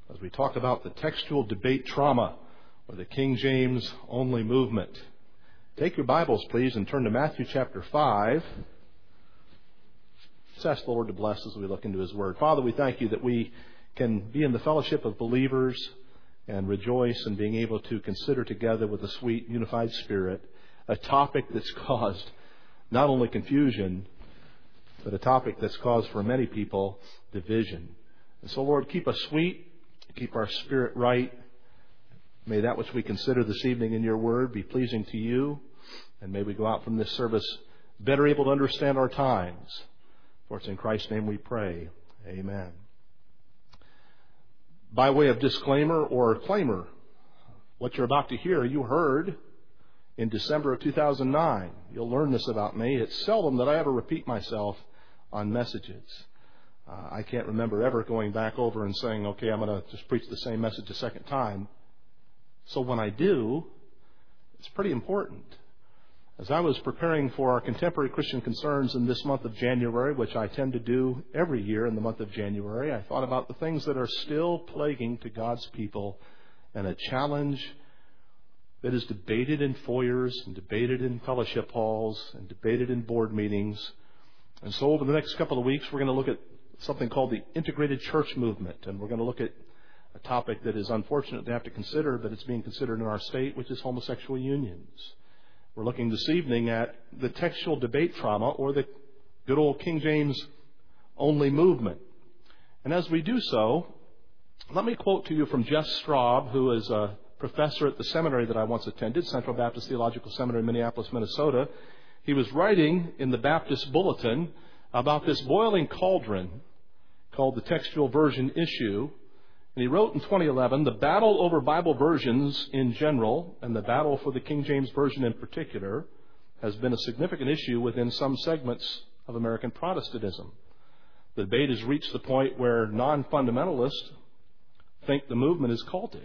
as we talk about the textual debate trauma or the King James only movement. Take your Bibles, please, and turn to Matthew chapter 5. Let's ask the Lord to bless as we look into His Word. Father, we thank You that we can be in the fellowship of believers and rejoice in being able to consider together with a sweet, unified spirit a topic that's caused not only confusion, but a topic that's caused for many people division. And so, Lord, keep us sweet, keep our spirit right. May that which we consider this evening in Your Word be pleasing to You, and may we go out from this service better able to understand our times. For it's in Christ's name we pray. Amen. By way of disclaimer or claimer, what you're about to hear, you heard in December of 2009. You'll learn this about me. It's seldom that I ever repeat myself on messages. I can't remember ever going back over and saying, okay, I'm going to just preach the same message a second time. So when I do, it's pretty important. As I was preparing for our Contemporary Christian Concerns in this month of January, which I tend to do every year in the month of January, I thought about the things that are still plaguing to God's people and a challenge that is debated in foyers and debated in fellowship halls and debated in board meetings. And so over the next couple of weeks, we're going to look at something called the integrated church movement. And we're going to look at a topic that is unfortunate to have to consider, but it's being considered in our state, which is homosexual unions. We're looking this evening at the textual debate trauma, or the good old King James only movement. And as we do so, let me quote to you from Jeff Straub, who is a professor at the seminary that I once attended, Central Baptist Theological Seminary in Minneapolis, Minnesota. He was writing in the Baptist Bulletin about this boiling cauldron called the textual version issue. And he wrote in 2011, the battle over Bible versions in general, and the battle for the King James Version in particular, has been a significant issue within some segments of American Protestantism. The debate has reached the point where non-fundamentalists think the movement is cultish.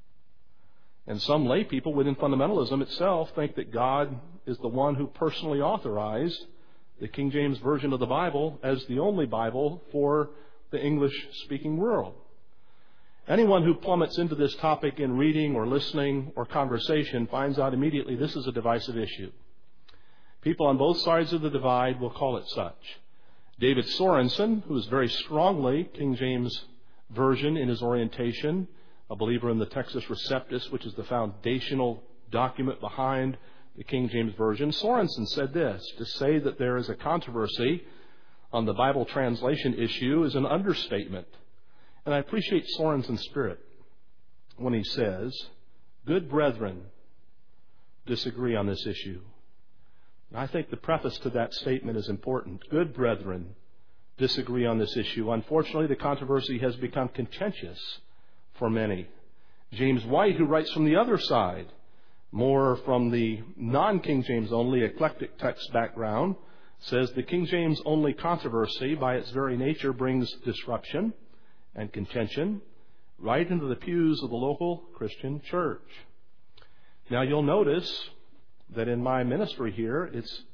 And some lay people within fundamentalism itself think that God is the one who personally authorized the King James Version of the Bible as the only Bible for the English-speaking world. Anyone who plummets into this topic in reading or listening or conversation finds out immediately this is a divisive issue. People on both sides of the divide will call it such. David Sorensen, who is very strongly King James Version in his orientation, a believer in the Textus Receptus, which is the foundational document behind the King James Version, Sorensen said this: to say that there is a controversy on the Bible translation issue is an understatement. And I appreciate Sorensen's spirit when he says, good brethren disagree on this issue. And I think the preface to that statement is important. Good brethren disagree on this issue. Unfortunately, the controversy has become contentious for many. James White, who writes from the other side, more from the non-King James only eclectic text background, says the King James only controversy by its very nature brings disruption and contention right into the pews of the local Christian church. Now you'll notice that in my ministry here,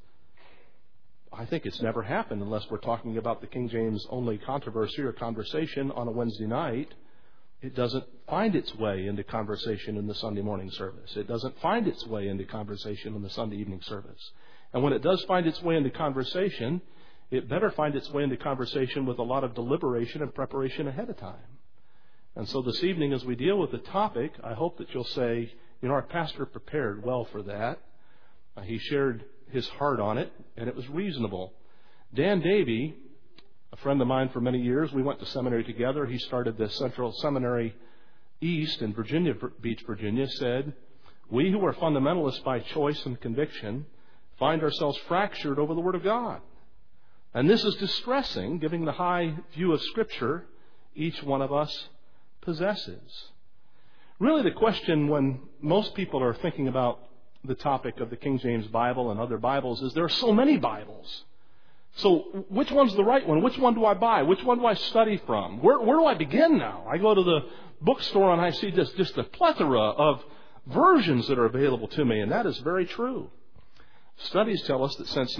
I think it's never happened unless we're talking about the King James only controversy or conversation on a Wednesday night. It doesn't find its way into conversation in the Sunday morning service. It doesn't find its way into conversation in the Sunday evening service. And when it does find its way into conversation, it better find its way into conversation with a lot of deliberation and preparation ahead of time. And so this evening, as we deal with the topic, I hope that you'll say, our pastor prepared well for that. He shared his heart on it, and it was reasonable. Dan Davey, a friend of mine for many years, we went to seminary together. He started the Central Seminary East in Virginia Beach, Virginia, said, we who are fundamentalists by choice and conviction find ourselves fractured over the Word of God. And this is distressing, given the high view of Scripture each one of us possesses. Really, the question when most people are thinking about the topic of the King James Bible and other Bibles is there are so many Bibles. So which one's the right one? Which one do I buy? Which one do I study from? Where do I begin now? I go to the bookstore and I see just a plethora of versions that are available to me, and that is very true. Studies tell us that since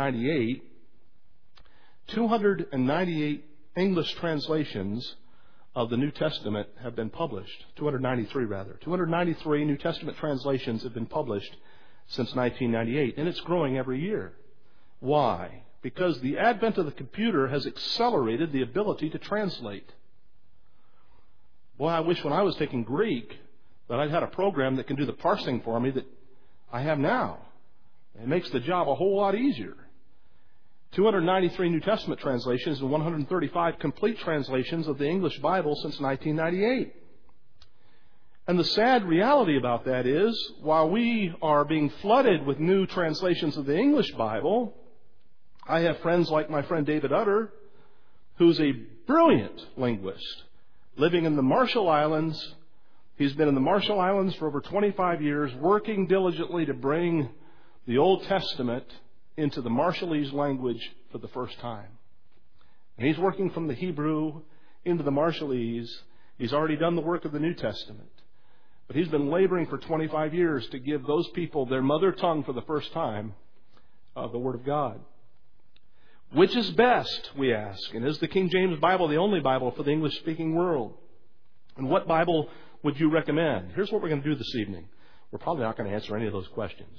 1998, 298 English translations of the New Testament have been published. 293, rather. 293 New Testament translations have been published since 1998, and it's growing every year. Why? Because the advent of the computer has accelerated the ability to translate. Boy, I wish when I was taking Greek that I'd had a program that can do the parsing for me that I have now. It makes the job a whole lot easier. 293 New Testament translations and 135 complete translations of the English Bible since 1998. And the sad reality about that is, while we are being flooded with new translations of the English Bible, I have friends like my friend David Utter, who's a brilliant linguist, living in the Marshall Islands. He's been in the Marshall Islands for over 25 years, working diligently to bring the Old Testament into the Marshallese language for the first time. And he's working from the Hebrew into the Marshallese. He's already done the work of the New Testament. But he's been laboring for 25 years to give those people their mother tongue for the first time of the Word of God. Which is best, we ask? And is the King James Bible the only Bible for the English-speaking world? And what Bible would you recommend? Here's what we're going to do this evening. We're probably not going to answer any of those questions.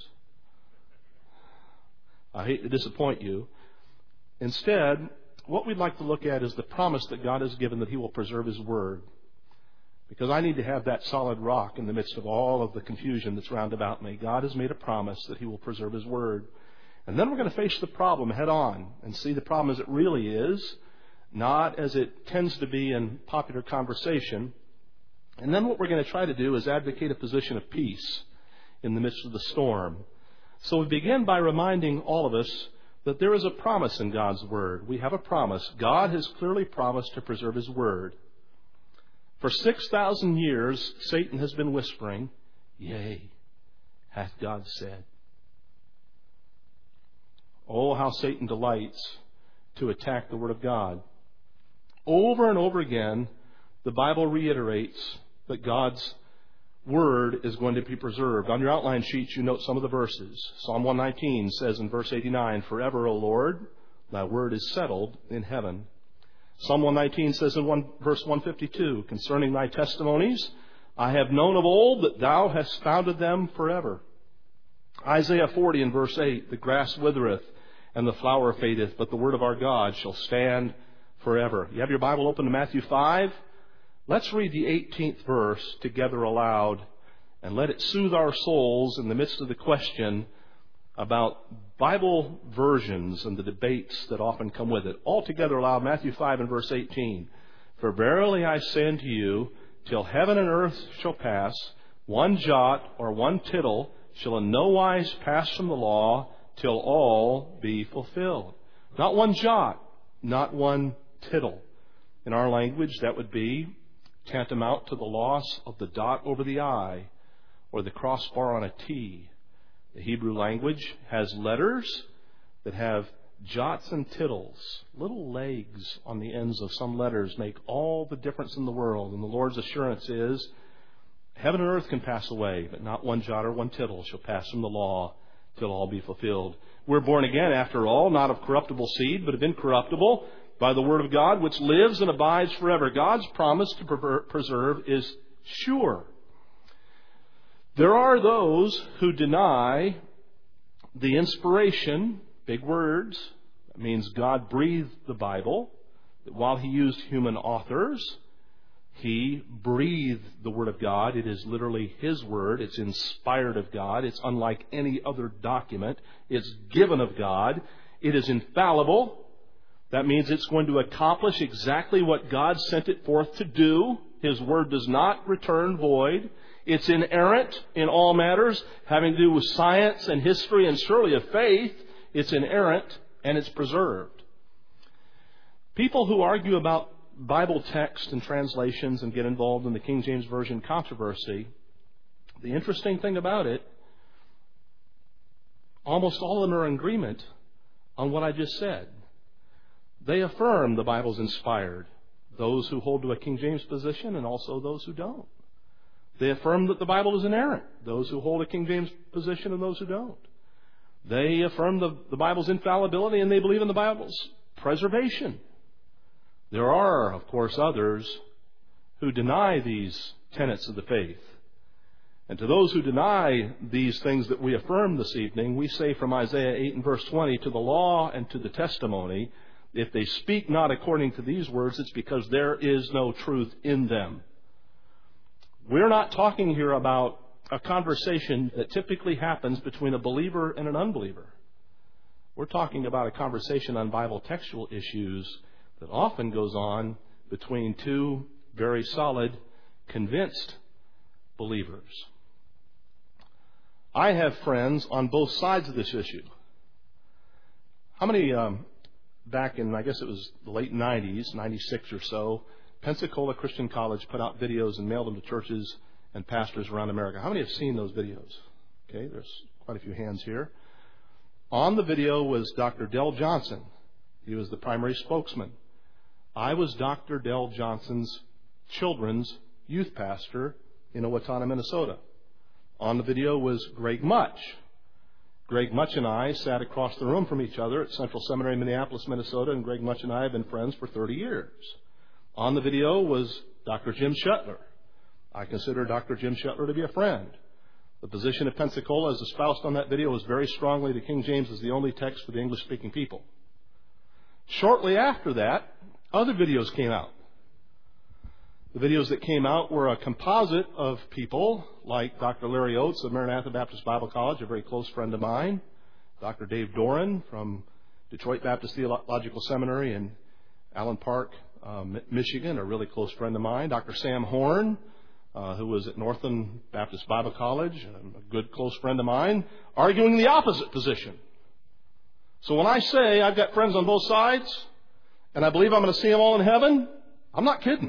I hate to disappoint you. Instead, what we'd like to look at is the promise that God has given that He will preserve His Word. Because I need to have that solid rock in the midst of all of the confusion that's round about me. God has made a promise that He will preserve His Word. And then we're going to face the problem head on and see the problem as it really is, not as it tends to be in popular conversation. And then what we're going to try to do is advocate a position of peace in the midst of the storm. So we begin by reminding all of us that there is a promise in God's Word. We have a promise. God has clearly promised to preserve His Word. For 6,000 years, Satan has been whispering, "Yea, hath God said." Oh, how Satan delights to attack the Word of God. Over and over again, the Bible reiterates that God's Word is going to be preserved. On your outline sheets, you note some of the verses. Psalm 119 says in verse 89, "Forever, O Lord, thy word is settled in heaven." Psalm 119 says in verse 152, "Concerning thy testimonies, I have known of old that thou hast founded them forever." Isaiah 40 in verse 8, "The grass withereth and the flower fadeth, but the word of our God shall stand forever." You have your Bible open to Matthew 5? Let's read the 18th verse together aloud and let it soothe our souls in the midst of the question about Bible versions and the debates that often come with it. All together aloud, Matthew 5 and verse 18. "For verily I say unto you, till heaven and earth shall pass, one jot or one tittle shall in no wise pass from the law till all be fulfilled." Not one jot, not one tittle. In our language, that would be tantamount to the loss of the dot over the I or the crossbar on a T. The Hebrew language has letters that have jots and tittles. Little legs on the ends of some letters make all the difference in the world. And the Lord's assurance is, heaven and earth can pass away, but not one jot or one tittle shall pass from the law till all be fulfilled. We're born again, after all, not of corruptible seed, but of incorruptible, by the word of God, which lives and abides forever. God's promise to preserve is sure. There are those who deny the inspiration, big words, that means God breathed the Bible, that while He used human authors, He breathed the Word of God. It is literally His Word. It's inspired of God. It's unlike any other document. It's given of God. It is infallible. That means it's going to accomplish exactly what God sent it forth to do. His Word does not return void. It's inerrant in all matters having to do with science and history and surely of faith. It's inerrant and it's preserved. People who argue about Bible text and translations and get involved in the King James Version controversy, the interesting thing about it, almost all of them are in agreement on what I just said. They affirm the Bible's inspired, those who hold to a King James position and also those who don't. They affirm that the Bible is inerrant, those who hold a King James position and those who don't. They affirm the Bible's infallibility and they believe in the Bible's preservation. There are, of course, others who deny these tenets of the faith. And to those who deny these things that we affirm this evening, we say from Isaiah 8 and verse 20, to the law and to the testimony, if they speak not according to these words, it's because there is no truth in them. We're not talking here about a conversation that typically happens between a believer and an unbeliever. We're talking about a conversation on Bible textual issues that often goes on between two very solid, convinced believers. I have friends on both sides of this issue. How many, back in, I guess it was the late 90s, 96 or so, Pensacola Christian College put out videos and mailed them to churches and pastors around America. How many have seen those videos? Okay, there's quite a few hands here. On the video was Dr. Del Johnson. He was the primary spokesman. I was Dr. Del Johnson's children's youth pastor in Owatonna, Minnesota. On the video was Greg Much. Greg Much and I sat across the room from each other at Central Seminary, Minneapolis, Minnesota, and Greg Much and I have been friends for 30 years. On the video was Dr. Jim Shetler. I consider Dr. Jim Shetler to be a friend. The position of Pensacola, as espoused on that video, was very strongly the King James is the only text for the English-speaking people. Shortly after that, other videos came out. The videos that came out were a composite of people like Dr. Larry Oates of Maranatha Baptist Bible College, a very close friend of mine, Dr. Dave Doran from Detroit Baptist Theological Seminary in Allen Park, Michigan, a really close friend of mine, Dr. Sam Horn, who was at Northland Baptist Bible College, a good close friend of mine, arguing the opposite position. So when I say I've got friends on both sides, and I believe I'm going to see them all in heaven, I'm not kidding.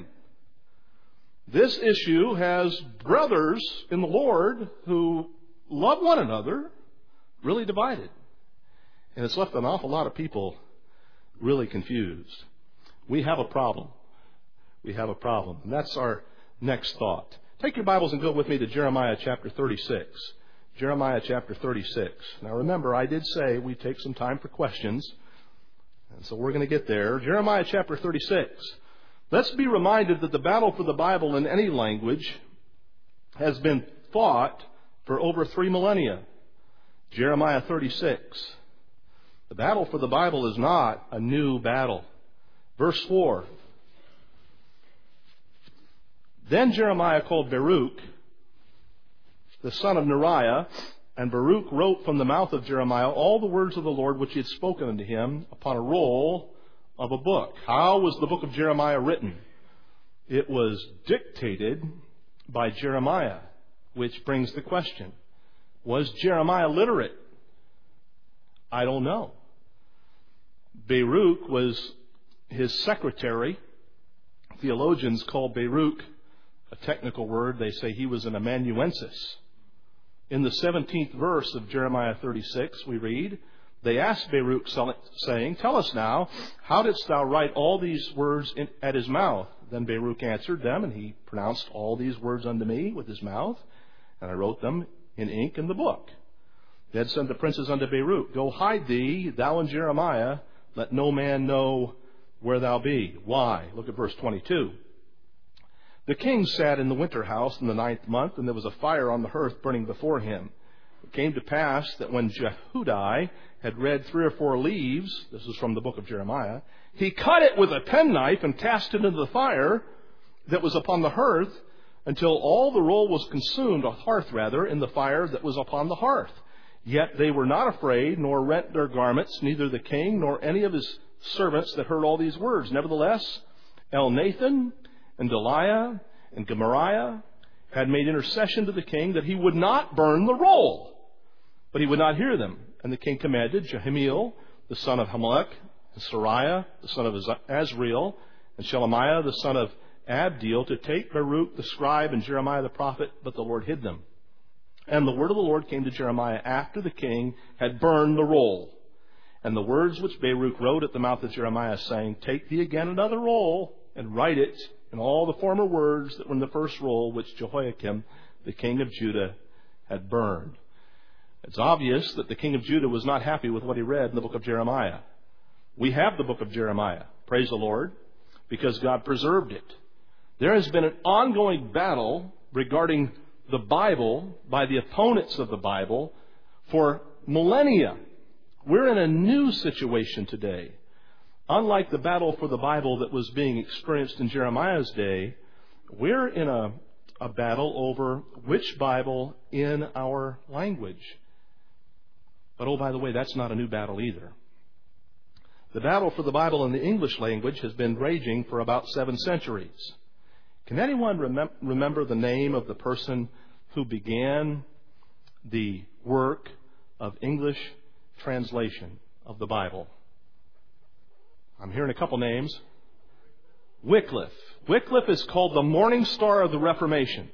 This issue has brothers in the Lord who love one another really divided. And it's left an awful lot of people really confused. We have a problem. We have a problem. And that's our next thought. Take your Bibles and go with me to Jeremiah chapter 36. Jeremiah chapter 36. Now remember, I did say we'd take some time for questions. And so we're going to get there. Jeremiah chapter 36. Let's be reminded that the battle for the Bible in any language has been fought for over 3 millennia. Jeremiah 36. The battle for the Bible is not a new battle. Verse 4. Then Jeremiah called Baruch, the son of Neriah, and Baruch wrote from the mouth of Jeremiah all the words of the Lord which he had spoken unto him upon a roll of a book. How was the book of Jeremiah written? It was dictated by Jeremiah, which brings the question, was Jeremiah literate? I don't know. Baruch was his secretary. Theologians call Baruch a technical word. They say he was an amanuensis. In the 17th verse of Jeremiah 36, we read, they asked Baruch, saying, tell us now, how didst thou write all these words at his mouth? Then Baruch answered them, and he pronounced all these words unto me with his mouth, and I wrote them in ink in the book. Then said the princes unto Baruch, go hide thee, thou and Jeremiah, let no man know where thou be. Why? Look at verse 22. The king sat in the winter house in the 9th month, and there was a fire on the hearth burning before him. It came to pass that when Jehudi had read 3 or 4 leaves, this is from the book of Jeremiah, he cut it with a penknife and cast it into the fire that was upon the hearth until all the roll was consumed, or hearth rather, in the fire that was upon the hearth. Yet they were not afraid, nor rent their garments, neither the king nor any of his servants that heard all these words. Nevertheless, Elnathan and Deliah and Gemariah had made intercession to the king that he would not burn the roll. But he would not hear them. And the king commanded Jehemiel, the son of Hamelech, and Sariah, the son of Azriel, and Shelemiah, the son of Abdeel, to take Baruch the scribe and Jeremiah the prophet, but the Lord hid them. And the word of the Lord came to Jeremiah after the king had burned the roll. And the words which Baruch wrote at the mouth of Jeremiah, saying, take thee again another roll, and write it in all the former words that were in the first roll, which Jehoiakim, the king of Judah, had burned. It's obvious that the king of Judah was not happy with what he read in the book of Jeremiah. We have the book of Jeremiah, praise the Lord, because God preserved it. There has been an ongoing battle regarding the Bible by the opponents of the Bible for millennia. We're in a new situation today. Unlike the battle for the Bible that was being experienced in Jeremiah's day, we're in a battle over which Bible in our language. But oh, by the way, that's not a new battle either. The battle for the Bible in the English language has been raging for about 7 centuries. Can anyone remember the name of the person who began the work of English translation of the Bible? I'm hearing a couple names. Wycliffe. Wycliffe is called the morning star of the Reformation.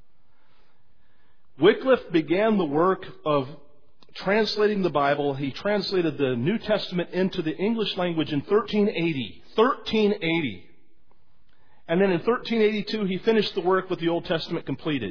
Wycliffe began the work of translating the Bible. He translated the New Testament into the English language in 1380. 1380. And then in 1382, he finished the work with the Old Testament completed.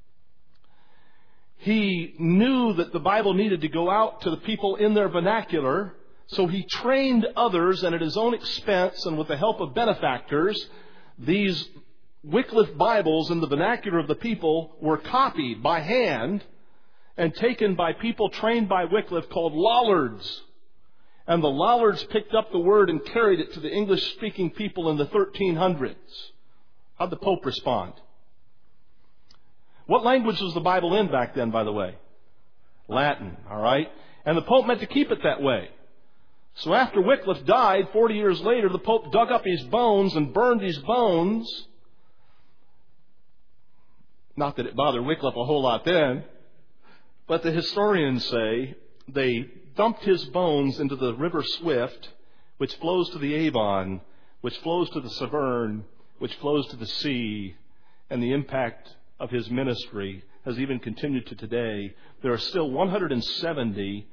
He knew that the Bible needed to go out to the people in their vernacular, so he trained others, and at his own expense and with the help of benefactors, these Wycliffe Bibles in the vernacular of the people were copied by hand and taken by people trained by Wycliffe called Lollards. And the Lollards picked up the word and carried it to the English-speaking people in the 1300s. How'd the Pope respond? What language was the Bible in back then, by the way? Latin, all right? And the Pope meant to keep it that way. So after Wycliffe died, 40 years later, the Pope dug up his bones and burned his bones. Not that it bothered Wycliffe a whole lot then, but the historians say they dumped his bones into the river Swift, which flows to the Avon, which flows to the Severn, which flows to the sea, and the impact of his ministry has even continued to today. There are still 170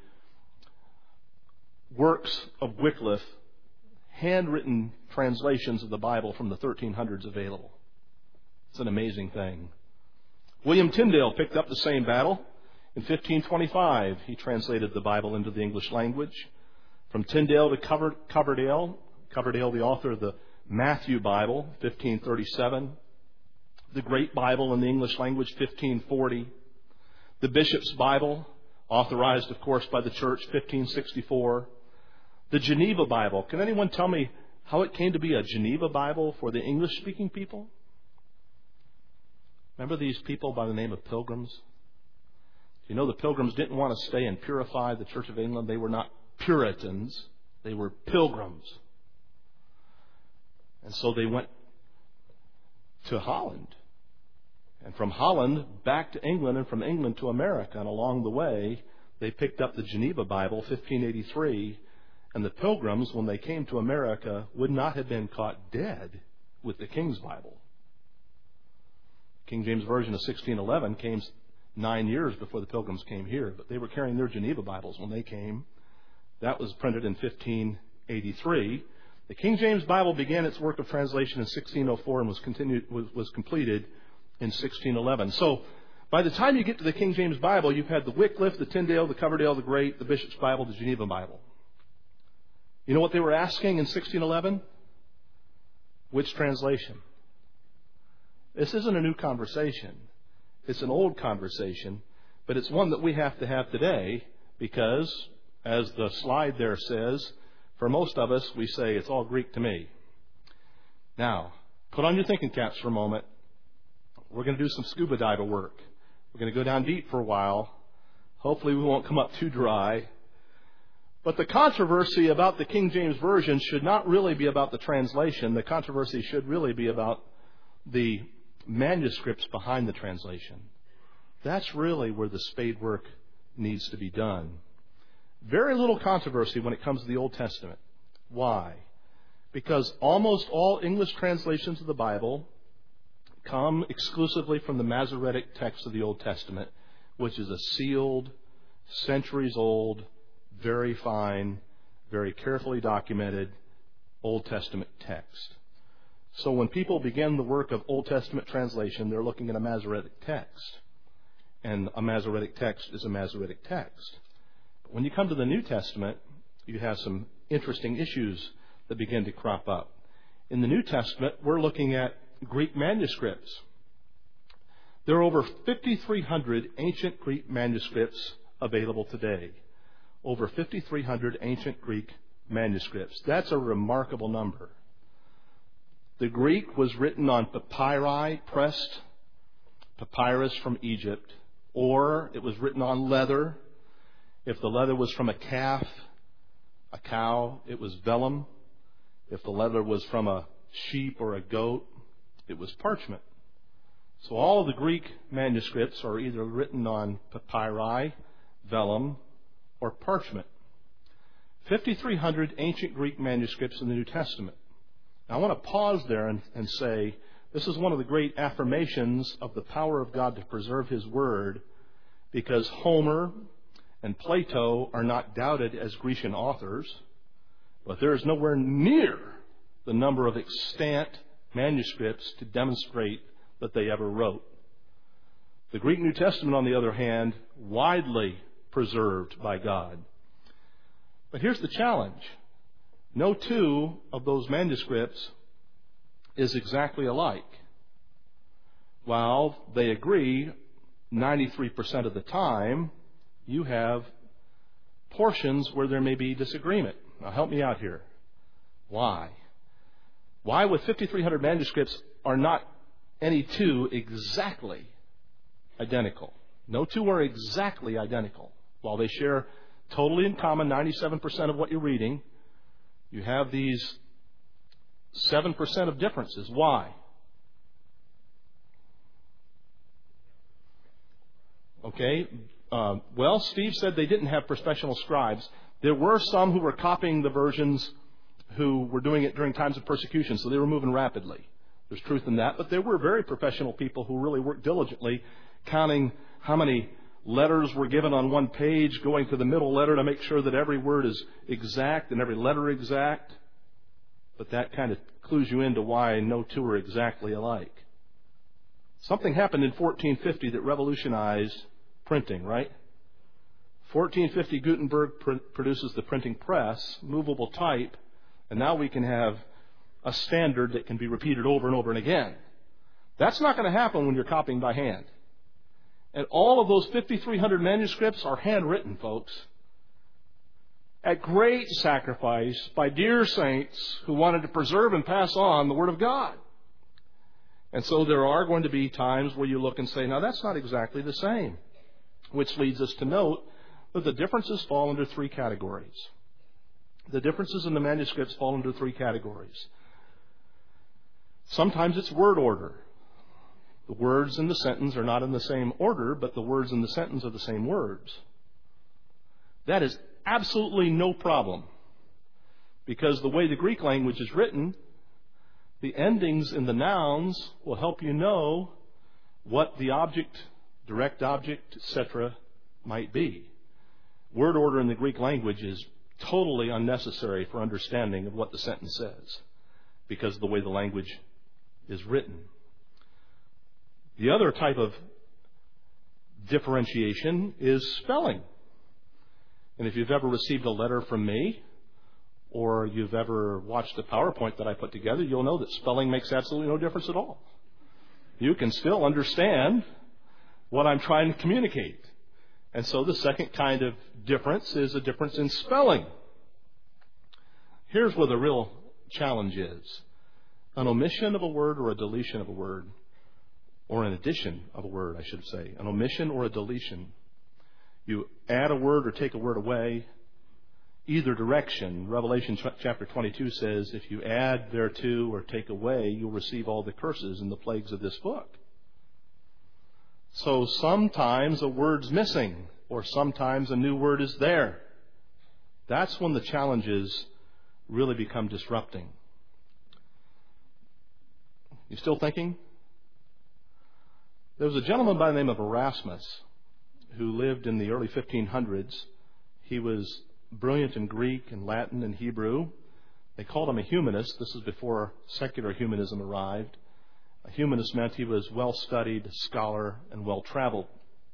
works of Wycliffe, handwritten translations of the Bible from the 1300s available. It's an amazing thing. William Tyndale picked up the same battle. In 1525, he translated the Bible into the English language. From Tyndale to Coverdale, the author of the Matthew Bible, 1537. The Great Bible in the English language, 1540. The Bishop's Bible, authorized, of course, by the Church, 1564. The Geneva Bible. Can anyone tell me how it came to be a Geneva Bible for the English-speaking people? Remember these people by the name of Pilgrims? You know, the Pilgrims didn't want to stay and purify the Church of England. They were not Puritans. They were Pilgrims. And so they went to Holland. And from Holland back to England, and from England to America. And along the way, they picked up the Geneva Bible, 1583. And the Pilgrims, when they came to America, would not have been caught dead with the King's Bible. King James Version of 1611 came 9 years before the Pilgrims came here, but they were carrying their Geneva Bibles when they came. That was printed in 1583. The King James Bible began its work of translation in 1604 and was completed in 1611. So by the time you get to the King James Bible, you've had the Wycliffe, the Tyndale, the Coverdale, the Great, the Bishop's Bible, the Geneva Bible. You know what they were asking in 1611? Which translation? This isn't a new conversation. It's an old conversation, but it's one that we have to have today because, as the slide there says, for most of us, we say, it's all Greek to me. Now, put on your thinking caps for a moment. We're going to do some scuba diver work. We're going to go down deep for a while. Hopefully we won't come up too dry. But the controversy about the King James Version should not really be about the translation. The controversy should really be about the manuscripts behind the translation. That's really where the spade work needs to be done. Very little controversy when it comes to the Old Testament. Why? Because almost all English translations of the Bible come exclusively from the Masoretic text of the Old Testament, which is a sealed, centuries-old, very fine, very carefully documented Old Testament text. So when people begin the work of Old Testament translation, they're looking at a Masoretic text. And a Masoretic text is a Masoretic text. But when you come to the New Testament, you have some interesting issues that begin to crop up. In the New Testament, we're looking at Greek manuscripts. There are over 5,300 ancient Greek manuscripts available today. Over 5,300 ancient Greek manuscripts. That's a remarkable number. The Greek was written on papyri, pressed papyrus from Egypt, or it was written on leather. If the leather was from a calf, a cow, it was vellum. If the leather was from a sheep or a goat, it was parchment. So all of the Greek manuscripts are either written on papyri, vellum, or parchment. 5,300 ancient Greek manuscripts in the New Testament. Now, I want to pause there and say this is one of the great affirmations of the power of God to preserve His Word, because Homer and Plato are not doubted as Grecian authors, but there is nowhere near the number of extant manuscripts to demonstrate that they ever wrote. The Greek New Testament, on the other hand, widely preserved by God. But here's the challenge. No two of those manuscripts is exactly alike. While they agree 93% of the time, you have portions where there may be disagreement. Now help me out here. Why? Why with 5,300 manuscripts are not any two exactly identical? No two are exactly identical. While they share totally in common 97% of what you're reading, you have these 7% of differences. Why? Okay. Well, Steve said they didn't have professional scribes. There were some who were copying the versions who were doing it during times of persecution, so they were moving rapidly. There's truth in that. But there were very professional people who really worked diligently, counting how many letters were given on one page, going to the middle letter to make sure that every word is exact and every letter exact. But that kind of clues you into why no two are exactly alike. Something happened in 1450 that revolutionized printing, right? 1450, Gutenberg produces the printing press, movable type, and now we can have a standard that can be repeated over and over and again. That's not going to happen when you're copying by hand. And all of those 5,300 manuscripts are handwritten, folks, at great sacrifice by dear saints who wanted to preserve and pass on the Word of God. And so there are going to be times where you look and say, now that's not exactly the same, which leads us to note that the differences fall under three categories. The differences in the manuscripts fall into three categories. Sometimes it's word order. The words in the sentence are not in the same order, but the words in the sentence are the same words. That is absolutely no problem, because the way the Greek language is written, the endings in the nouns will help you know what the object, direct object, etc. might be. Word order in the Greek language is totally unnecessary for understanding of what the sentence says, because of the way the language is written. The other type of differentiation is spelling. And if you've ever received a letter from me, or you've ever watched a PowerPoint that I put together, you'll know that spelling makes absolutely no difference at all. You can still understand what I'm trying to communicate. And so the second kind of difference is a difference in spelling. Here's where the real challenge is. An omission of a word or a deletion of a word, or an addition of a word, I should say. An omission or a deletion. You add a word or take a word away, either direction. Revelation chapter 22 says, if you add thereto or take away, you'll receive all the curses and the plagues of this book. So sometimes a word's missing, or sometimes a new word is there. That's when the challenges really become disrupting. You still thinking? There was a gentleman by the name of Erasmus who lived in the early 1500s. He was brilliant in Greek and Latin and Hebrew. They called him a humanist. This is before secular humanism arrived. A humanist meant he was well-studied, scholar, and well-traveled.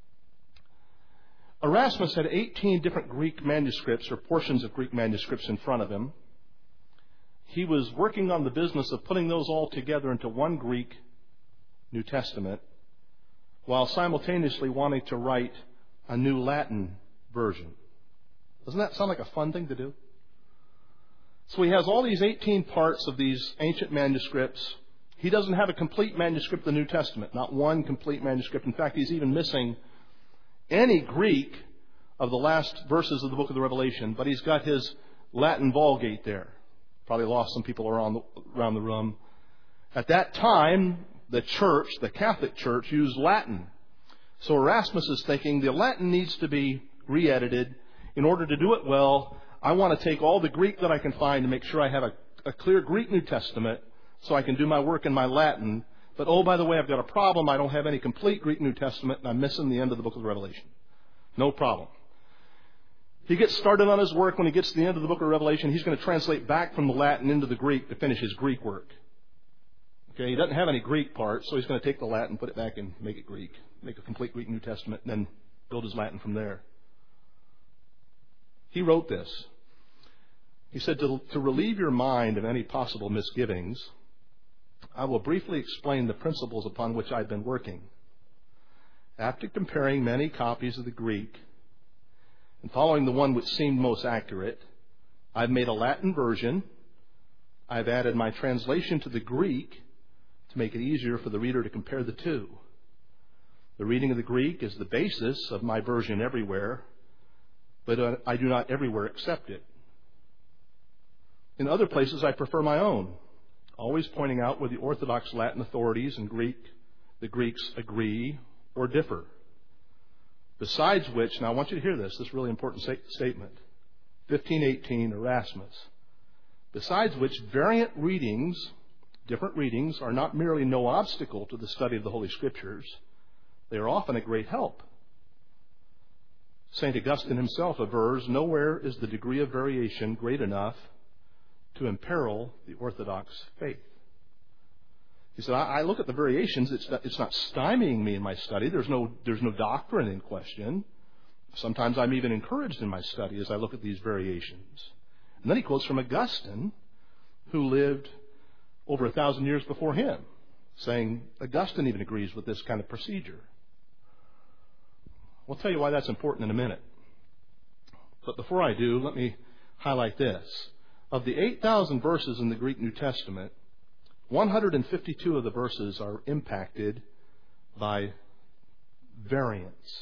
Erasmus had 18 different Greek manuscripts or portions of Greek manuscripts in front of him. he was working on the business of putting those all together into one Greek New Testament, while simultaneously wanting to write a new Latin version. Doesn't that sound like a fun thing to do? So he has all these 18 parts of these ancient manuscripts. He doesn't have a complete manuscript of the New Testament, not one complete manuscript. In fact, he's even missing any Greek of the last verses of the book of the Revelation, but he's got his Latin Vulgate there. Probably lost some people around the room. At that time, the church, the Catholic Church, used Latin. So Erasmus is thinking the Latin needs to be re-edited. In order to do it well, I want to take all the Greek that I can find and make sure I have a clear Greek New Testament so I can do my work in my Latin. But oh, by the way, I've got a problem. I don't have any complete Greek New Testament, and I'm missing the end of the book of the Revelation. No problem. He gets started on his work. When he gets to the end of the book of Revelation, he's going to translate back from the Latin into the Greek to finish his Greek work. Okay, he doesn't have any Greek parts, so he's going to take the Latin, put it back, and make it Greek. Make a complete Greek New Testament, and then build his Latin from there. He wrote this. He said, to relieve your mind of any possible misgivings, I will briefly explain the principles upon which I've been working. After comparing many copies of the Greek and following the one which seemed most accurate, I've made a Latin version. I've added my translation to the Greek to make it easier for the reader to compare the two. The reading of the Greek is the basis of my version everywhere, but I do not everywhere accept it. In other places, I prefer my own, always pointing out where the Orthodox Latin authorities and the Greeks agree or differ. Besides which, now I want you to hear this really important statement. 1518, Erasmus. Besides which, variant readings, different readings, are not merely no obstacle to the study of the Holy Scriptures, they are often a great help. St. Augustine himself avers, nowhere is the degree of variation great enough to imperil the Orthodox faith. He said, I look at the variations, it's not stymieing me in my study, there's no doctrine in question. Sometimes I'm even encouraged in my study as I look at these variations. And then he quotes from Augustine, who lived over 1,000 years before him, saying Augustine even agrees with this kind of procedure. We'll tell you why that's important in a minute. But before I do, let me highlight this. Of the 8,000 verses in the Greek New Testament, 152 of the verses are impacted by variants.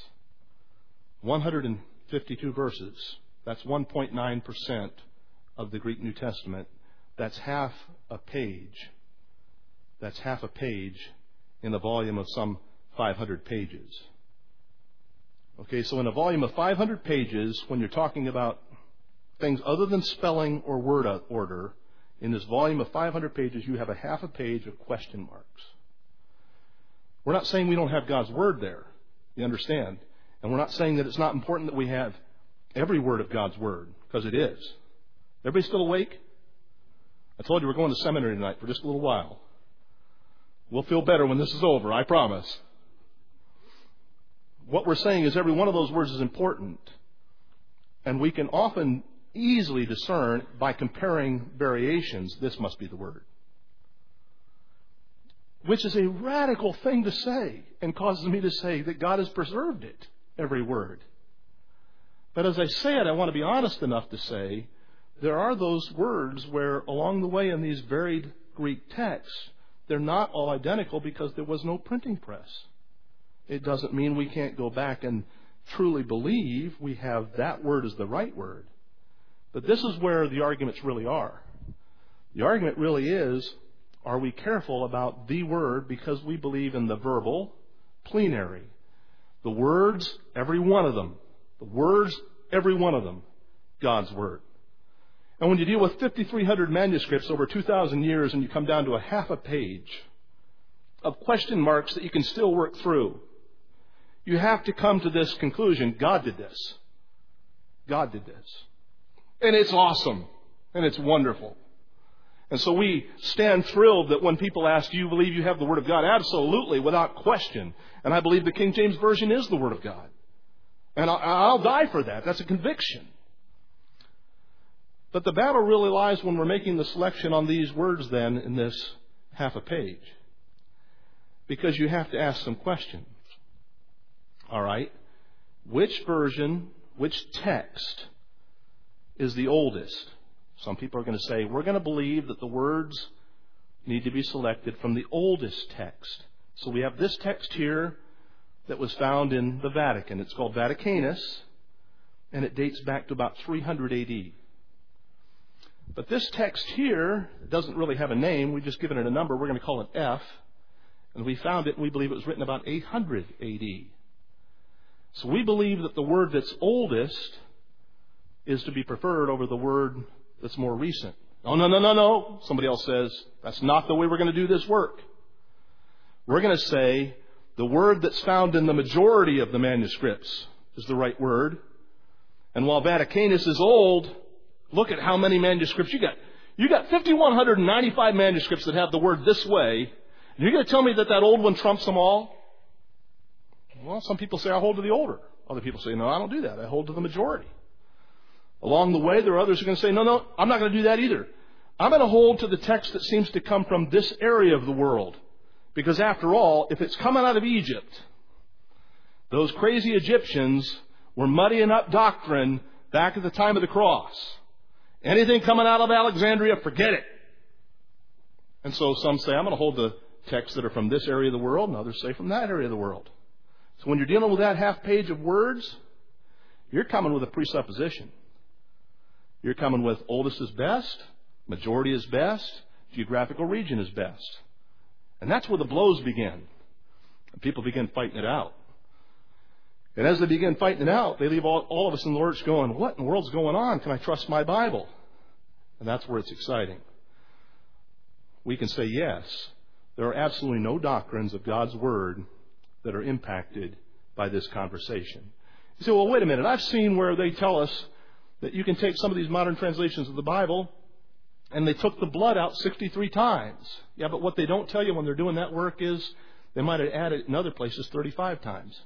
152 verses. That's 1.9% of the Greek New Testament. That's half a page. That's half a page in a volume of some 500 pages. Okay, so in a volume of 500 pages, when you're talking about things other than spelling or word order, in this volume of 500 pages, you have a half a page of question marks. We're not saying we don't have God's Word there. You understand? And we're not saying that it's not important that we have every word of God's Word, because it is. Everybody still awake? I told you we're going to seminary tonight for just a little while. We'll feel better when this is over, I promise. What we're saying is every one of those words is important. And we can often easily discern by comparing variations, this must be the word. Which is a radical thing to say and causes me to say that God has preserved it, every word. But as I say it, I want to be honest enough to say there are those words where along the way in these varied Greek texts, they're not all identical because there was no printing press. It doesn't mean we can't go back and truly believe we have that word as the right word. But this is where the arguments really are. The argument really is, are we careful about the word because we believe in the verbal, plenary. The words, every one of them. The words, every one of them, God's Word. And when you deal with 5,300 manuscripts over 2,000 years and you come down to a half a page of question marks that you can still work through, you have to come to this conclusion. God did this. God did this. And it's awesome. And it's wonderful. And so we stand thrilled that when people ask, do you believe you have the Word of God? Absolutely, without question. And I believe the King James Version is the Word of God. And I'll die for that. That's a conviction. But the battle really lies when we're making the selection on these words then in this half a page. Because you have to ask some questions. All right? Which version, which text is the oldest? Some people are going to say, we're going to believe that the words need to be selected from the oldest text. So we have this text here that was found in the Vatican. It's called Vaticanus, and it dates back to about 300 A.D. But this text here doesn't really have a name. We've just given it a number. We're going to call it F. And we found it, and we believe it was written about 800 A.D. So we believe that the word that's oldest is to be preferred over the word that's more recent. Oh, no. Somebody else says, that's not the way we're going to do this work. We're going to say the word that's found in the majority of the manuscripts is the right word. And while Vaticanus is old, look at how many manuscripts you got. You got 5,195 manuscripts that have the word this way. And you're going to tell me that that old one trumps them all? Well, some people say I hold to the older. Other people say, no, I don't do that. I hold to the majority. Along the way, there are others who are going to say, no, I'm not going to do that either. I'm going to hold to the text that seems to come from this area of the world. Because after all, if it's coming out of Egypt, those crazy Egyptians were muddying up doctrine back at the time of the cross. Anything coming out of Alexandria, forget it. And so some say, I'm going to hold the texts that are from this area of the world, and others say from that area of the world. So when you're dealing with that half page of words, you're coming with a presupposition. You're coming with oldest is best, majority is best, geographical region is best. And that's where the blows begin. And people begin fighting it out. And as they begin fighting it out, they leave all of us in the lurch going, what in the world's going on? Can I trust my Bible? And that's where it's exciting. We can say yes. There are absolutely no doctrines of God's Word that are impacted by this conversation. You say, well, wait a minute. I've seen where they tell us that you can take some of these modern translations of the Bible and they took the blood out 63 times. Yeah, but what they don't tell you when they're doing that work is they might have added in other places 35 times.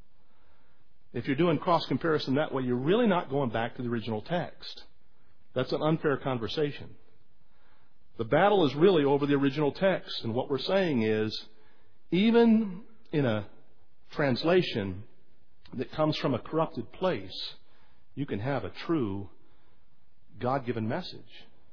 If you're doing cross-comparison that way, you're really not going back to the original text. That's an unfair conversation. The battle is really over the original text. And what we're saying is, even in a translation that comes from a corrupted place, you can have a true God-given message.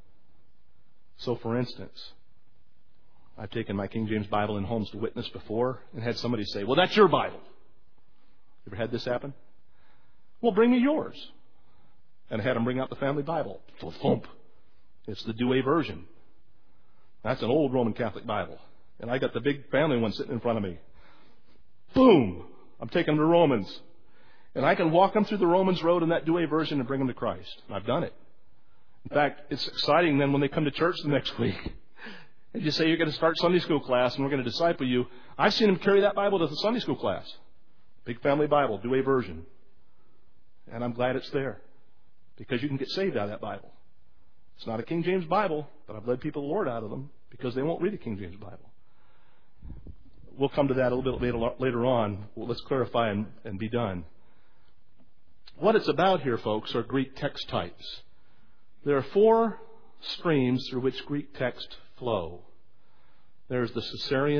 So, for instance, I've taken my King James Bible in homes to witness before and had somebody say, well, that's your Bible. Ever had this happen? Well, bring me yours. And I had them bring out the family Bible. Thump. It's the Douay version. That's an old Roman Catholic Bible. And I got the big family one sitting in front of me. Boom! I'm taking them to Romans. And I can walk them through the Romans road in that Douay version and bring them to Christ. And I've done it. In fact, it's exciting then when they come to church the next week. And you say you're going to start Sunday school class and we're going to disciple you. I've seen them carry that Bible to the Sunday school class. Big family Bible, Douay version. And I'm glad it's there. Because you can get saved out of that Bible. It's not a King James Bible, but I've led people to the Lord out of them because they won't read a King James Bible. We'll come to that a little bit later on. Well, let's clarify and be done. What it's about here, folks, are Greek text types. There are 4 streams through which Greek text flow. There's the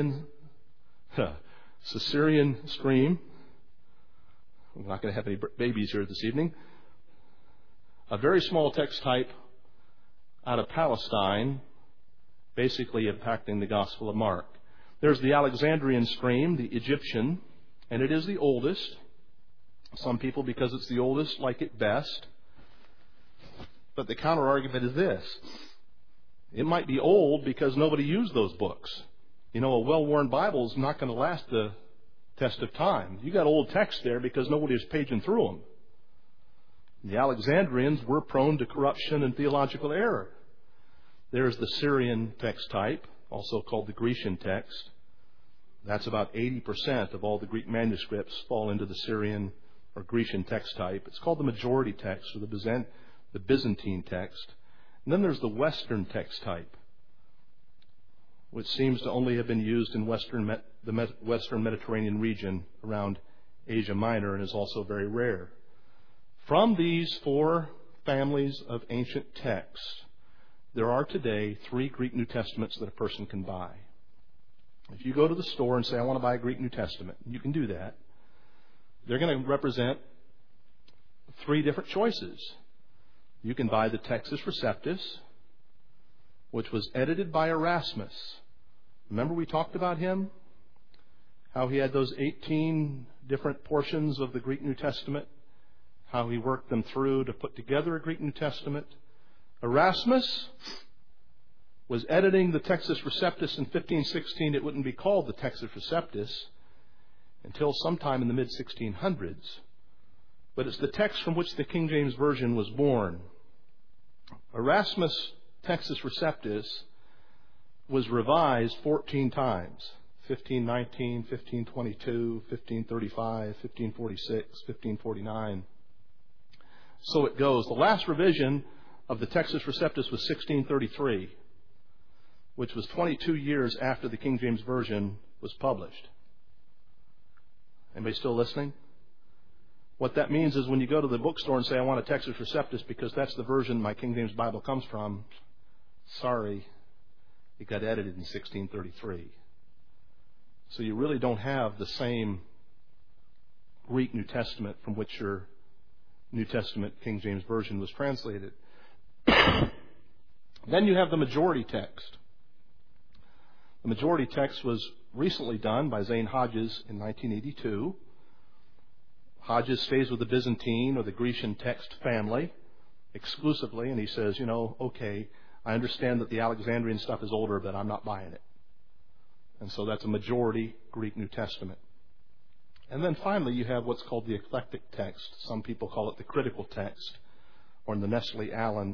Caesarean stream. We're not going to have any babies here this evening. A very small text type out of Palestine, basically impacting the Gospel of Mark. There's the Alexandrian stream, the Egyptian, and it is the oldest. Some people, because it's the oldest, like it best. But the counter-argument is this. It might be old because nobody used those books. You know, a well-worn Bible is not going to last the test of time. You got old text there because nobody was paging through them. The Alexandrians were prone to corruption and theological error. There's the Syrian text type, also called the Grecian text. That's about 80% of all the Greek manuscripts fall into the Syrian or Grecian text type. It's called the majority text or the Byzantine text. And then there's the Western text type, which seems to only have been used in the Western Mediterranean region around Asia Minor and is also very rare. From these 4 families of ancient texts, there are today 3 Greek New Testaments that a person can buy. If you go to the store and say, I want to buy a Greek New Testament, you can do that. They're going to represent 3 different choices. You can buy the Textus Receptus, which was edited by Erasmus. Remember we talked about him? How he had those 18 different portions of the Greek New Testament, how he worked them through to put together a Greek New Testament. Erasmus was editing the Textus Receptus in 1516. It wouldn't be called the Textus Receptus until sometime in the mid-1600s. But it's the text from which the King James Version was born. Erasmus' Textus Receptus was revised 14 times. 1519, 1522, 1535, 1546, 1549. So it goes. The last revision of the Textus Receptus was 1633, which was 22 years after the King James Version was published. Anybody still listening? What that means is when you go to the bookstore and say, I want a Textus Receptus because that's the version my King James Bible comes from, sorry, it got edited in 1633. So you really don't have the same Greek New Testament from which your New Testament King James Version was translated. Then you have the majority text. The majority text was recently done by Zane Hodges in 1982. Hodges stays with the Byzantine or the Grecian text family exclusively, and he says, okay, I understand that the Alexandrian stuff is older, but I'm not buying it. And so that's a majority Greek New Testament. And then finally, you have what's called the eclectic text. Some people call it the critical text, or the Nestle Allen.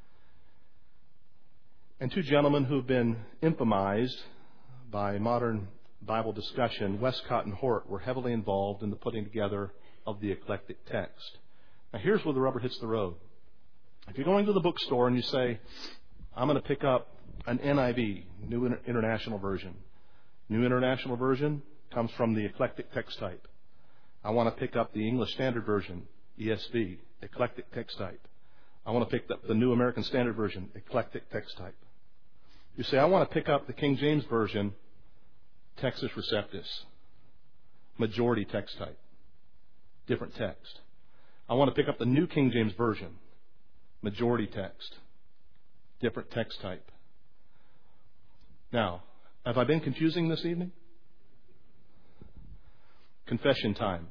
And 2 gentlemen who've been infamized by modern Bible discussion, Westcott and Hort, were heavily involved in the putting together of the eclectic text. Now here's where the rubber hits the road. If you're going to the bookstore and you say, I'm going to pick up an NIV, New International Version. New International Version comes from the eclectic text type. I want to pick up the English Standard Version, ESV, eclectic text type. I want to pick up the New American Standard Version, eclectic text type. You say, I want to pick up the King James Version, Textus Receptus, majority text type, different text. I want to pick up the New King James Version, majority text, different text type. Now, have I been confusing this evening? Confession time.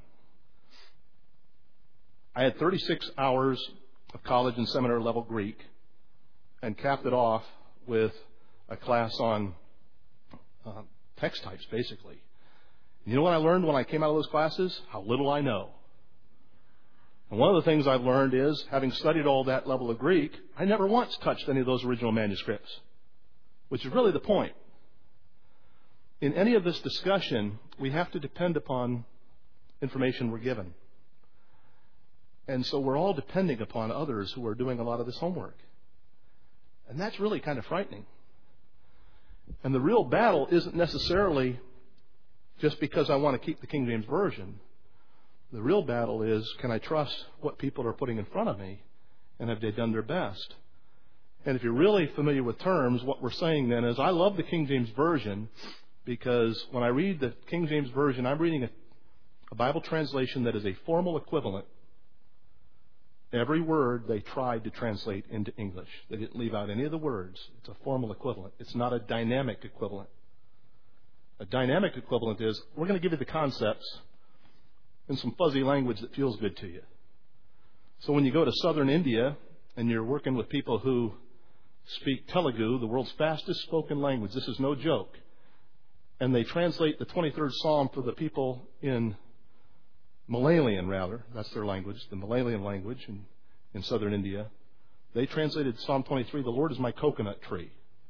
I had 36 hours of college and seminary level Greek and capped it off with a class on text types, basically. You know what I learned when I came out of those classes? How little I know. And one of the things I've learned is, having studied all that level of Greek, I never once touched any of those original manuscripts, which is really the point. In any of this discussion, we have to depend upon information we're given. And so we're all depending upon others who are doing a lot of this homework. And that's really kind of frightening. And the real battle isn't necessarily just because I want to keep the King James Version. The real battle is, can I trust what people are putting in front of me, and have they done their best? And if you're really familiar with terms, what we're saying then is, I love the King James Version because when I read the King James Version, I'm reading a Bible translation that is a formal equivalent. Every word they tried to translate into English. They didn't leave out any of the words. It's a formal equivalent. It's not a dynamic equivalent. A dynamic equivalent is, we're going to give you the concepts in some fuzzy language that feels good to you. So when you go to southern India and you're working with people who speak Telugu, the world's fastest spoken language, this is no joke, and they translate the 23rd Psalm for the people in Malayalam, rather, that's their language, the Malayalam language in southern India. They translated Psalm 23, the Lord is my coconut tree.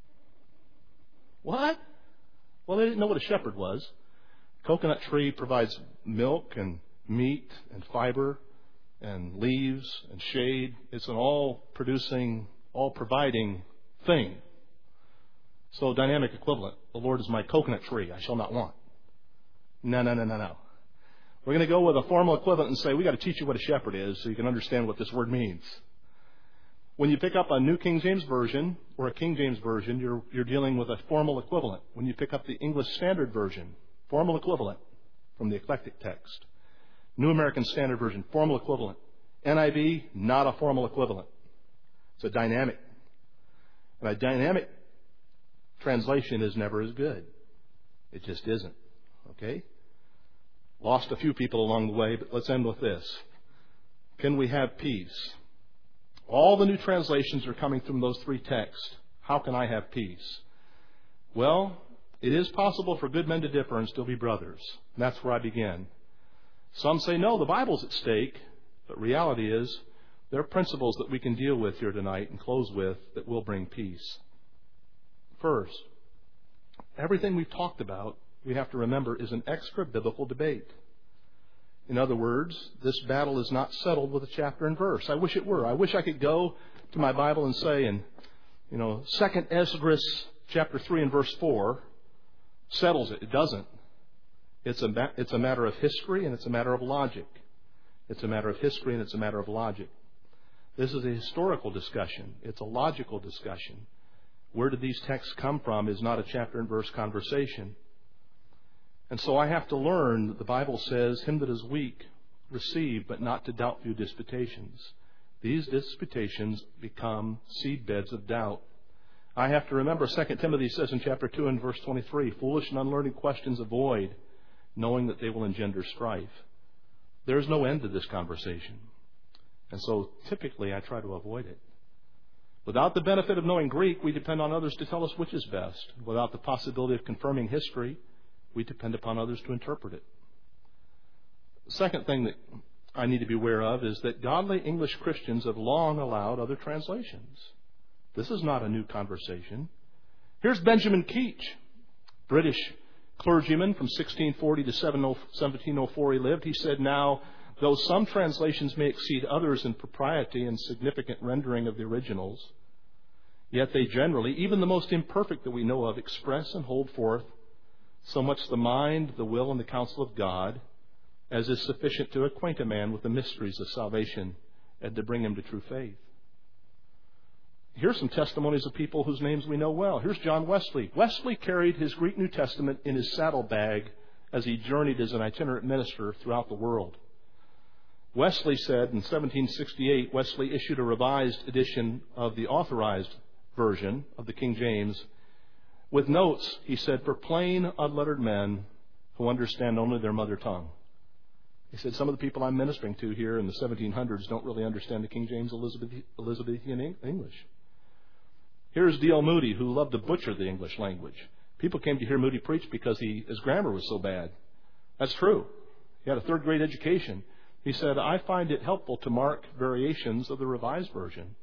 What? Well, they didn't know what a shepherd was. Coconut tree provides milk and meat and fiber and leaves and shade. It's an all-producing, all-providing thing. So dynamic equivalent. The Lord is my coconut tree. I shall not want. No. We're going to go with a formal equivalent and say, we've got to teach you what a shepherd is so you can understand what this word means. When you pick up a New King James Version or a King James Version, you're dealing with a formal equivalent. When you pick up the English Standard Version, formal equivalent from the eclectic text. New American Standard Version, formal equivalent. NIV, not a formal equivalent. It's a dynamic. And a dynamic translation is never as good. It just isn't. Okay? Lost a few people along the way, but let's end with this. Can we have peace? All the new translations are coming from those three texts. How can I have peace? Well, it is possible for good men to differ and still be brothers. And that's where I begin. Some say, no, the Bible's at stake. But reality is, there are principles that we can deal with here tonight and close with that will bring peace. First, everything we've talked about, we have to remember, is an extra-biblical debate. In other words, this battle is not settled with a chapter and verse. I wish it were. I wish I could go to my Bible and say, 2 Esdras chapter 3 and verse 4 settles it. It doesn't. It's a matter of history and it's a matter of logic. It's a matter of history and it's a matter of logic. This is a historical discussion. It's a logical discussion. Where did these texts come from is not a chapter and verse conversation. And so I have to learn that the Bible says, him that is weak, receive, but not to doubt through disputations. These disputations become seedbeds of doubt. I have to remember 2 Timothy says in chapter 2 and verse 23, foolish and unlearned questions avoid, knowing that they will engender strife. There is no end to this conversation. And so typically I try to avoid it. Without the benefit of knowing Greek, we depend on others to tell us which is best. Without the possibility of confirming history, we depend upon others to interpret it. The second thing that I need to be aware of is that godly English Christians have long allowed other translations. This is not a new conversation. Here's Benjamin Keach, British clergyman from 1640 to 1704 he lived. He said, now, though some translations may exceed others in propriety and significant rendering of the originals, yet they generally, even the most imperfect that we know of, express and hold forth so much the mind, the will, and the counsel of God as is sufficient to acquaint a man with the mysteries of salvation and to bring him to true faith. Here's some testimonies of people whose names we know well. Here's John Wesley. Wesley carried his Greek New Testament in his saddlebag as he journeyed as an itinerant minister throughout the world. Wesley said in 1768, Wesley issued a revised edition of the authorized version of the King James with notes, he said, for plain, unlettered men who understand only their mother tongue. He said, some of the people I'm ministering to here in the 1700s don't really understand the King James Elizabethan English. Here's D.L. Moody, who loved to butcher the English language. People came to hear Moody preach because his grammar was so bad. That's true. He had a third-grade education. He said, I find it helpful to mark variations of the Revised Version.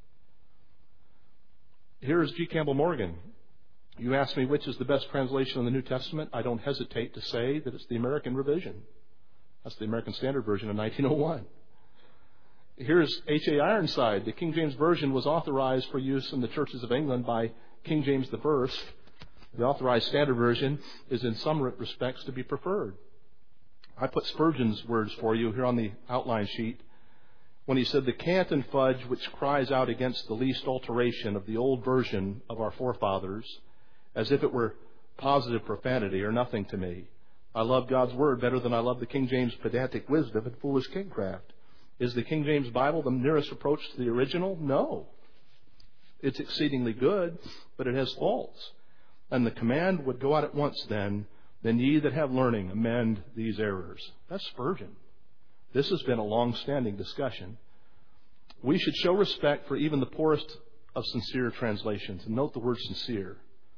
Here's G. Campbell Morgan. You ask me which is the best translation of the New Testament, I don't hesitate to say that it's the American Revision. That's the American Standard Version of 1901. Here's H.A. Ironside. The King James Version was authorized for use in the churches of England by King James I. The Authorized Standard Version is in some respects to be preferred. I put Spurgeon's words for you here on the outline sheet when he said, the cant and fudge which cries out against the least alteration of the old version of our forefathers, as if it were positive profanity, are nothing to me. I love God's Word better than I love the King James pedantic wisdom and foolish kingcraft. Is the King James Bible the nearest approach to the original? No. It's exceedingly good, but it has faults. And the command would go out at once then ye that have learning amend these errors. That's Spurgeon. This has been a long-standing discussion. We should show respect for even the poorest of sincere translations. And note the word sincere.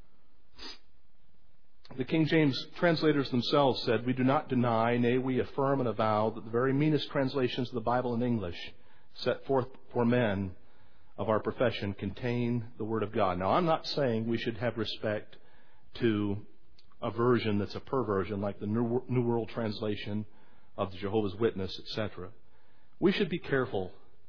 The King James translators themselves said, we do not deny, nay, we affirm and avow that the very meanest translations of the Bible in English set forth for men of our profession contain the Word of God. Now, I'm not saying we should have respect to a version that's a perversion like the New World Translation of the Jehovah's Witness, etc. We should be careful.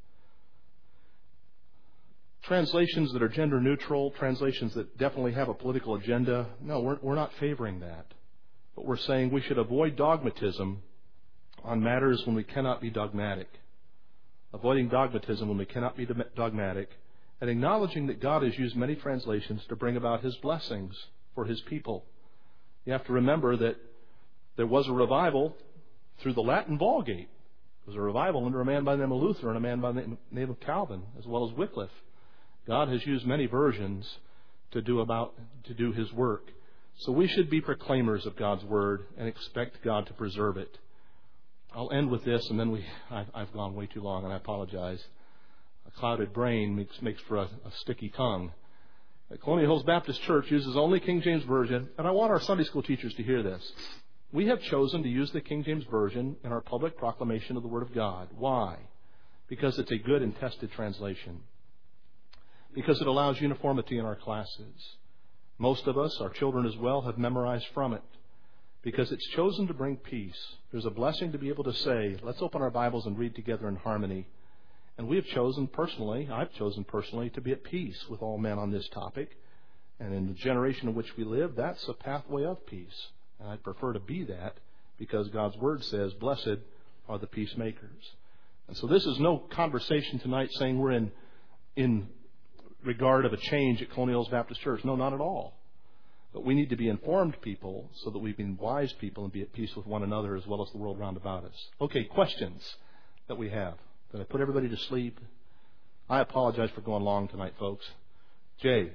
Translations that are gender neutral, translations that definitely have a political agenda, no, we're not favoring that. But we're saying we should avoid dogmatism on matters when we cannot be dogmatic. Avoiding dogmatism when we cannot be dogmatic and acknowledging that God has used many translations to bring about His blessings for His people. You have to remember that there was a revival through the Latin Vulgate. There was a revival under a man by the name of Luther and a man by the name of Calvin, as well as Wycliffe. God has used many versions to do His work. So we should be proclaimers of God's Word and expect God to preserve it. I'll end with this, and then I've gone way too long, and I apologize. A clouded brain makes for a sticky tongue. The Colonial Hills Baptist Church uses only King James Version, and I want our Sunday school teachers to hear this. We have chosen to use the King James Version in our public proclamation of the Word of God. Why? Because it's a good and tested translation. Because it allows uniformity in our classes. Most of us, our children as well, have memorized from it. Because it's chosen to bring peace. There's a blessing to be able to say, let's open our Bibles and read together in harmony. And I've chosen personally, to be at peace with all men on this topic. And in the generation in which we live, that's a pathway of peace. And I'd prefer to be that because God's Word says, blessed are the peacemakers. And so this is no conversation tonight saying we're in regard of a change at Colonial Hills Baptist Church. No, not at all. But we need to be informed people so that we can be wise people and be at peace with one another as well as the world round about us. Okay, questions that we have. Did I put everybody to sleep? I apologize for going long tonight, folks. Jay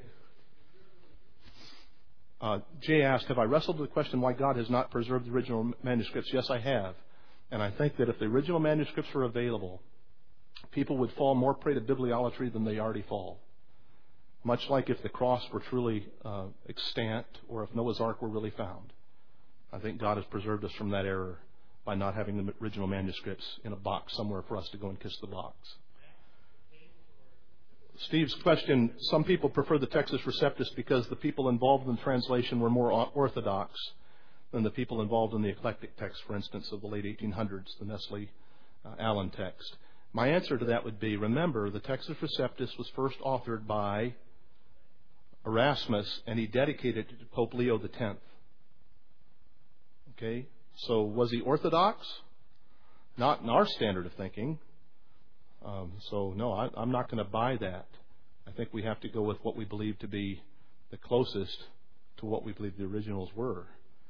asked, have I wrestled with the question why God has not preserved the original manuscripts? Yes, I have. And I think that if the original manuscripts were available, people would fall more prey to bibliolatry than they already fall. Much like if the cross were truly extant or if Noah's Ark were really found. I think God has preserved us from that error by not having the original manuscripts in a box somewhere for us to go and kiss the box. Steve's question, some people prefer the Textus Receptus because the people involved in the translation were more orthodox than the people involved in the eclectic text, for instance, of the late 1800s, the Nestle Allen text. My answer to that would be, remember, the Textus Receptus was first authored by Erasmus, and he dedicated it to Pope Leo X. Okay? So was he orthodox? Not in our standard of thinking. So no, I'm not going to buy that. I think we have to go with what we believe to be the closest to what we believe the originals were.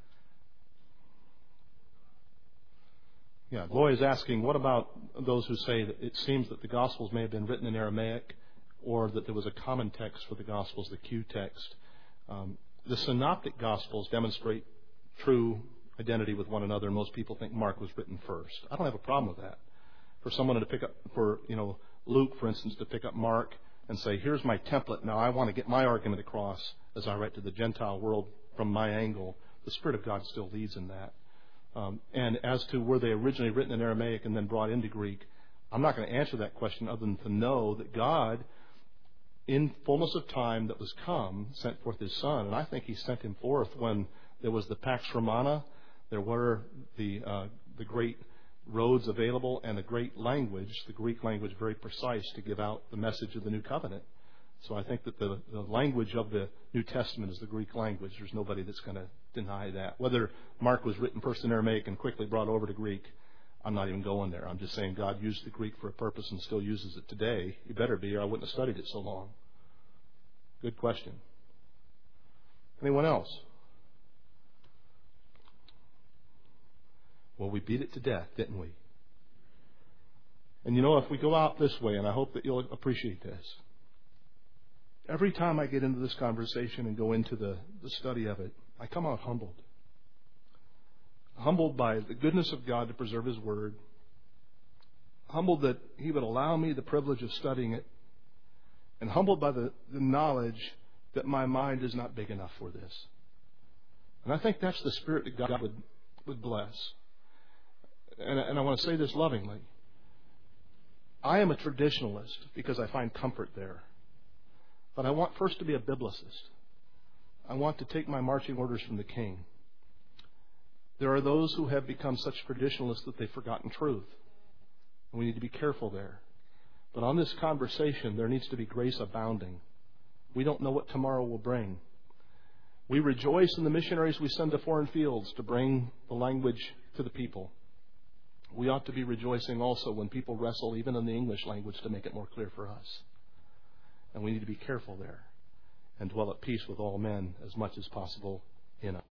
Yeah, Loy is asking, what about those who say that it seems that the Gospels may have been written in Aramaic or that there was a common text for the Gospels, the Q text? The Synoptic Gospels demonstrate true identity with one another, and most people think Mark was written first. I don't have a problem with that. For someone to pick up, Luke, for instance, to pick up Mark and say, here's my template, now I want to get my argument across as I write to the Gentile world from my angle, the Spirit of God still leads in that. And as to were they originally written in Aramaic and then brought into Greek, I'm not going to answer that question other than to know that God, in fullness of time that was come, sent forth His Son. And I think He sent Him forth when there was the Pax Romana, there were the great roads available, and the great language, the Greek language, very precise to give out the message of the New Covenant. So I think that the language of the New Testament is the Greek language. There's nobody that's going to deny that. Whether Mark was written first in Aramaic and quickly brought over to Greek, I'm not even going there. I'm just saying God used the Greek for a purpose and still uses it today. You better be, or I wouldn't have studied it so long. Good question. Anyone else? Well, we beat it to death, didn't we? And if we go out this way, and I hope that you'll appreciate this, every time I get into this conversation and go into the study of it, I come out humbled. Humbled by the goodness of God to preserve His Word. Humbled that He would allow me the privilege of studying it. And humbled by the knowledge that my mind is not big enough for this. And I think that's the spirit that God would bless. And I want to say this lovingly. I am a traditionalist because I find comfort there. But I want first to be a biblicist. I want to take my marching orders from the King. There are those who have become such traditionalists that they've forgotten truth. And we need to be careful there. But on this conversation, there needs to be grace abounding. We don't know what tomorrow will bring. We rejoice in the missionaries we send to foreign fields to bring the language to the people. We ought to be rejoicing also when people wrestle even in the English language to make it more clear for us. And we need to be careful there and dwell at peace with all men as much as possible in us.